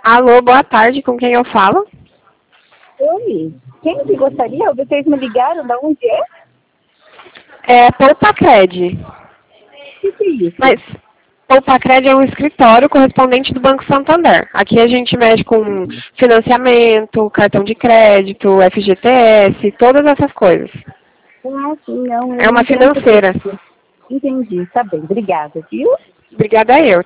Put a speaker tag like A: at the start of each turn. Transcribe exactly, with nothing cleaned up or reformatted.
A: Alô, boa tarde, com quem eu falo?
B: Oi, quem que gostaria? Vocês me ligaram, da onde é?
A: É Poupacred.
B: O que, que é isso?
A: Mas Poupacred é um escritório correspondente do Banco Santander. Aqui a gente mexe com financiamento, cartão de crédito, F G T S, todas essas coisas.
B: Ah, sim, não, eu
A: É
B: não
A: uma
B: tenho
A: financeira.
B: interesse. Entendi, tá bem, obrigada, viu?
A: Obrigada a eu.